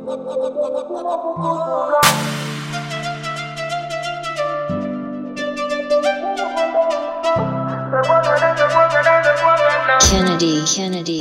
Kennedy.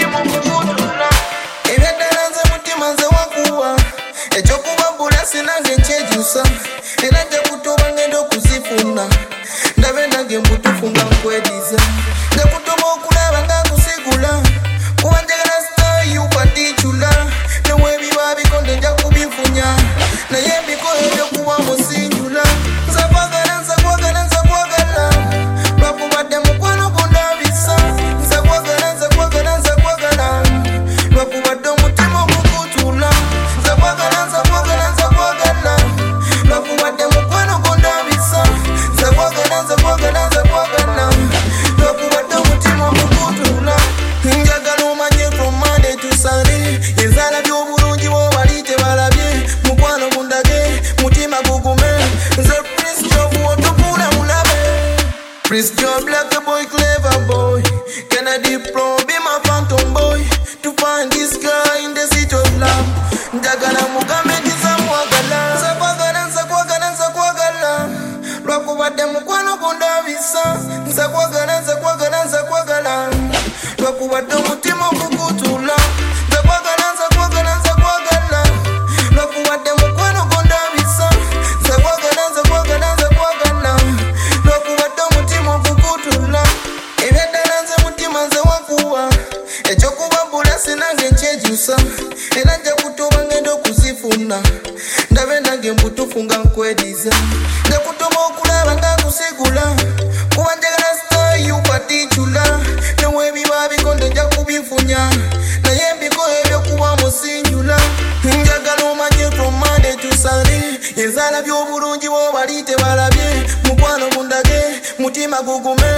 Ebyadanza mutima nze wakuwa ekyokubambula sinange nkyejusa era nja kutoba ngenda okuzifuna ndabe nange mbutufu nga nkwediza nja kutoba okulaba nga nkusigula kuba njagala sitayi ukwatiicula neweebiba bikonde nja kubifunya naye ebikola ebyokuba musinjula nza kwagala nza kwagala nza kwagala lwakubadde mukwano gundabisa nza kwagala nza kwagala nza kwagala lwakubadde omutima ogukutula nza kwagala nza kwagala nza kwagala lwakubadde mukwano gundabisa nza kwagala nza kwagala nza kwagala lwakubadde omutima ogukutula njagala omanye from Monday to Sunday enzala by'obulungi bw'obali tebalabye mukwano gundage mutima gugume nze Prince Job otukula mulabe Prince Job like a boy clever boy Kennedy Pro be my phantom boy to find this guy in the city of love njagala mugambe ntiza mwagala nza kwagala nza kwagala nza kwagala lwakubadde mukwano gundabisa nza kwagala nza kwagala nza kwagala lwakubadde omutima ogukutula nza kwagala nza kwagala nza kwagala lwakubadde mukwano gundabisa nza kwagala nza kwagala nza kwagala lwakubadde omutima ogukutula ebyaddala nze mutima nze wakuwa ekyokubambula sinange nkyejusa era nja kutoba ngenda okuzifuna ndabe nange mbutufu nga nkwediza nja kutoba okulaba nga nkusigula kuba njagala sitayi ukwatiicula neweebiba bikonde nja kubifunya naye embikola ebyokuba musinjula njagala omanye from Monday to Sunday enzala by'obulungi bw'obali tebalabye mukwano gundage mutima gugume